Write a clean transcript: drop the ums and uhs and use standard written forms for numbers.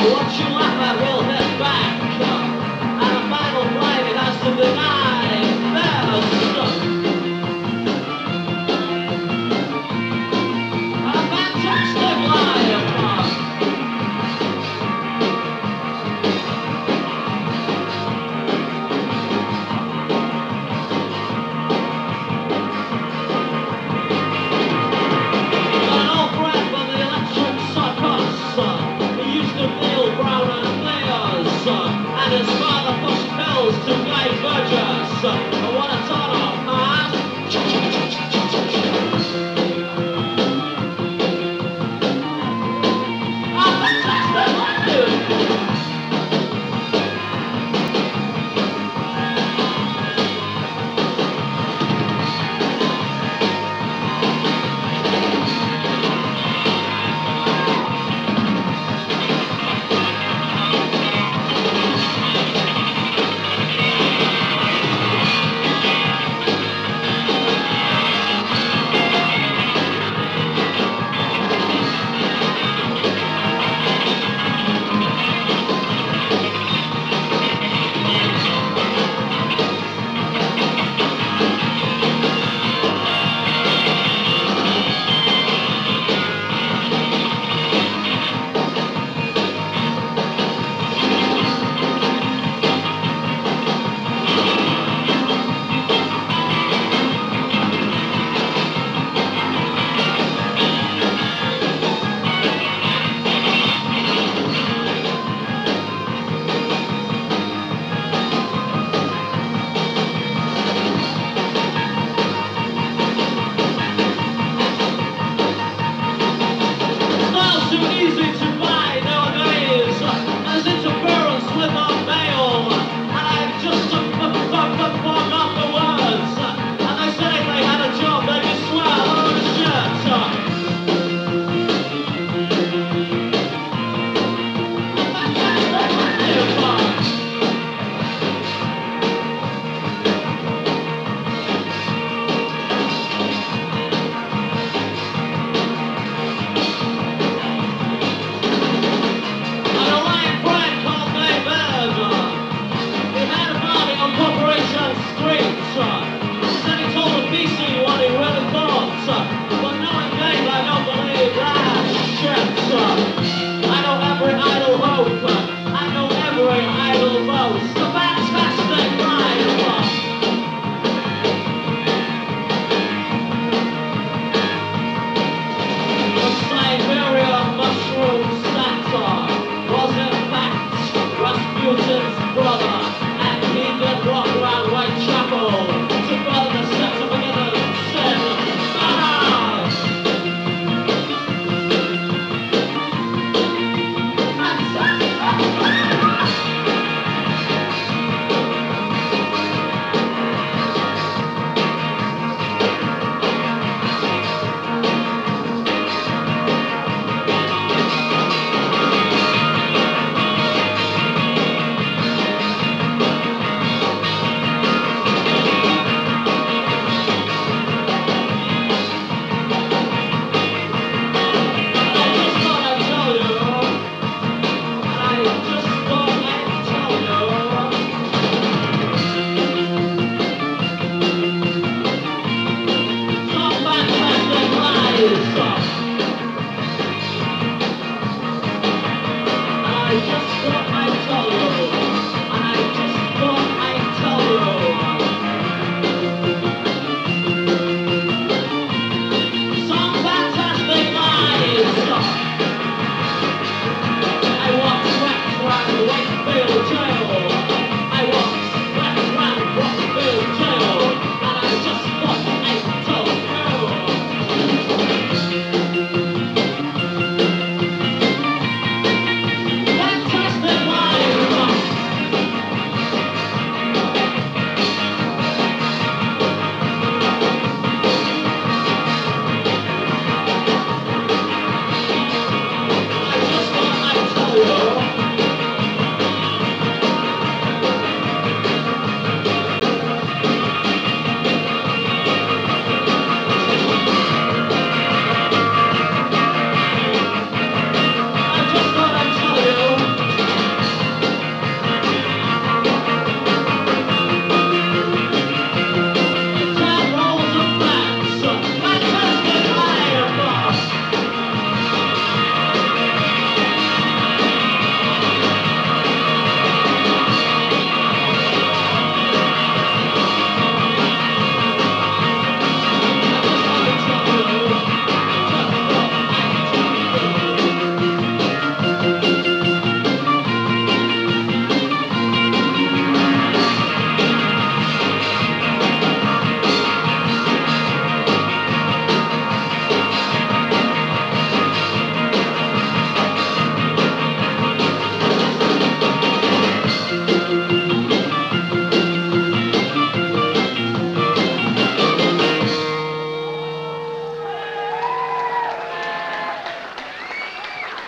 What you laugh at will hit back. And a final blame it has to deny. There's a fantastic life. An old friend from the electric circus. He used to feel brown and fierce. And his father pushed pills to guide Burgess. What a ton of heart. A fantastic life. It's too easy to buy nowadays. There's interference with our mail. And I just took the fuck off the words. And they said if they had a job, they'd just swear a load of shit. Fantastic life. And a lion friend called David. He had a party on Corporation Street. Said he told the BC what he really thought. But knowing Dave, I don't believe that shit. I know every idle hope. I know every idle boast. A fantastic life. The Siberian mushroom satyr was in fact Rasputin's brother, and he did rock around Whitechapel to further the steps of beginner's sin. Ah! Oh,